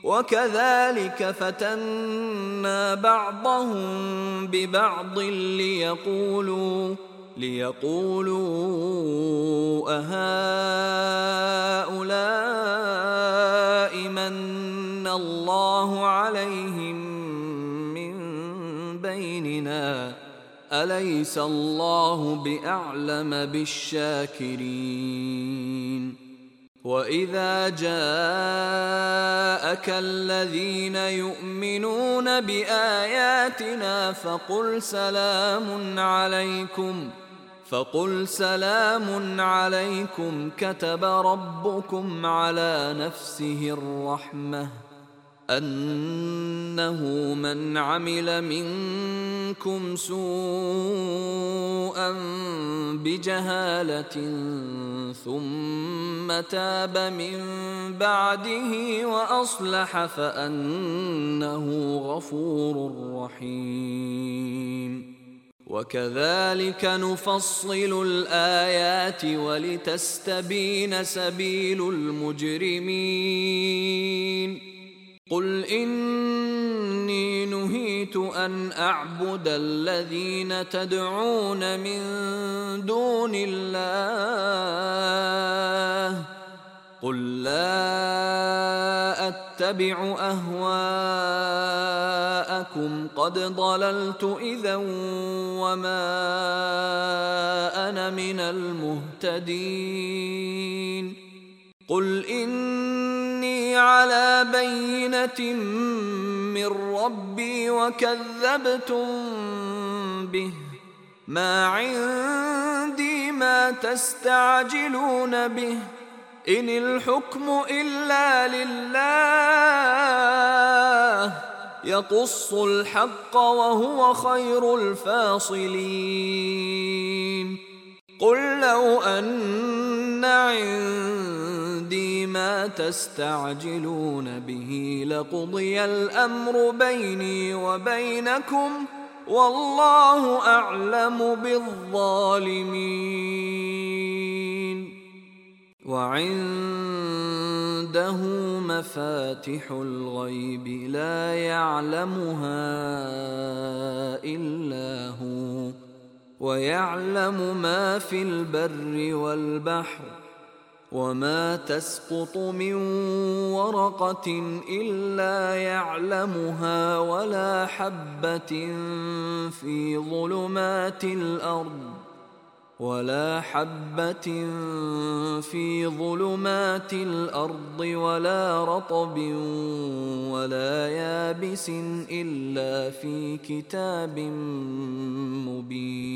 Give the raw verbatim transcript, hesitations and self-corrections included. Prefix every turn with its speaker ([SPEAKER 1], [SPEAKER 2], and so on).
[SPEAKER 1] وكذلك فتنا بعضهم ببعض ليقولوا ليقولوا أهؤلاء من الله عليهم من بيننا أليس الله بأعلم بالشاكرين. وإذا جاءك الذين يؤمنون بآياتنا فقل سلام عليكم فقل سلام عليكم كتب ربكم على نفسه الرحمة أنه من عمل منكم سوءا بجهالة ثم تاب من بعده وأصلح فأنه غفور رحيم. وكذلك نفصل الآيات ولتستبين سبيل المجرمين. قل إني نهيت أن أعبد الذين تدعون من دون الله قل لا أتبع أهواءكم قد ضللت إذا وما أنا من المهتدين. قل إني على بينة من ربي وكذبتم به ما عندي ما تستعجلون به إن الحكم إلا لله يقص الحق وهو خير الفاصلين. قل لو أن عندي ما تستعجلون به لقضي الأمر بيني وبينكم والله أعلم بالظالمين. وعنده مفاتح الغيب لا يعلمها إلا هو ويعلم ما في البر والبحر وما تسقط من ورقة إلا يعلمها ولا حبة في ظلمات الأرض ولا حبة في ظلمات الأرض ولا رطب ولا يابس إلا في كتاب مبين.